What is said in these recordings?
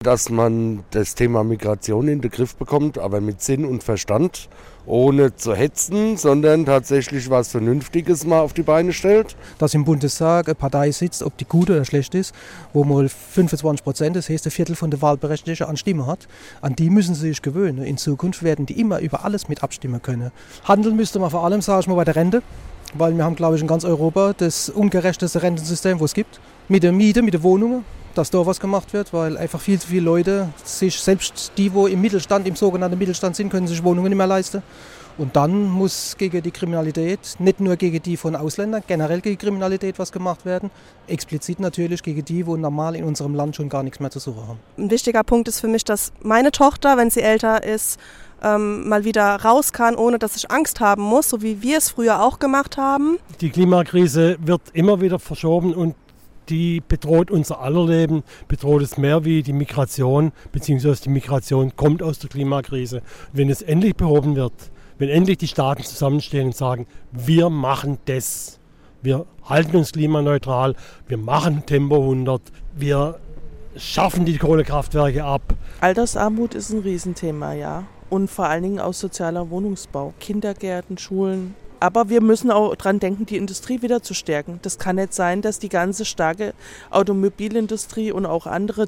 Dass man das Thema Migration in den Griff bekommt, aber mit Sinn und Verstand, ohne zu hetzen, sondern tatsächlich was Vernünftiges mal auf die Beine stellt. Dass im Bundestag eine Partei sitzt, ob die gut oder schlecht ist, wo mal 25%, das heißt ein Viertel von der Wahlberechtigten an Stimme hat, an die müssen sie sich gewöhnen. In Zukunft werden die immer über alles mit abstimmen können. Handeln müsste man vor allem, sage ich mal, bei der Rente, weil wir haben, glaube ich, in ganz Europa das ungerechteste Rentensystem, wo es gibt. Mit der Miete, mit den Wohnungen, dass da was gemacht wird, weil einfach viel zu viele Leute sich, selbst die, wo im Mittelstand, im sogenannten Mittelstand sind, können sich Wohnungen nicht mehr leisten. Und dann muss gegen die Kriminalität, nicht nur gegen die von Ausländern, generell gegen Kriminalität was gemacht werden. Explizit natürlich gegen die, wo normal in unserem Land schon gar nichts mehr zu suchen haben. Ein wichtiger Punkt ist für mich, dass meine Tochter, wenn sie älter ist, mal wieder raus kann, ohne dass ich Angst haben muss, so wie wir es früher auch gemacht haben. Die Klimakrise wird immer wieder verschoben und die bedroht unser aller Leben, bedroht es mehr wie die Migration, beziehungsweise die Migration kommt aus der Klimakrise. Wenn es endlich behoben wird, wenn endlich die Staaten zusammenstehen und sagen, wir machen das, wir halten uns klimaneutral, wir machen Tempo 100, wir schaffen die Kohlekraftwerke ab. Altersarmut ist ein Riesenthema, ja. Und vor allen Dingen auch sozialer Wohnungsbau, Kindergärten, Schulen. Aber wir müssen auch dran denken, die Industrie wieder zu stärken. Das kann nicht sein, dass die ganze starke Automobilindustrie und auch andere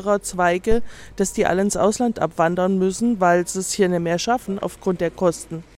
Zuliefererzweige, dass die alle ins Ausland abwandern müssen, weil sie es hier nicht mehr schaffen aufgrund der Kosten.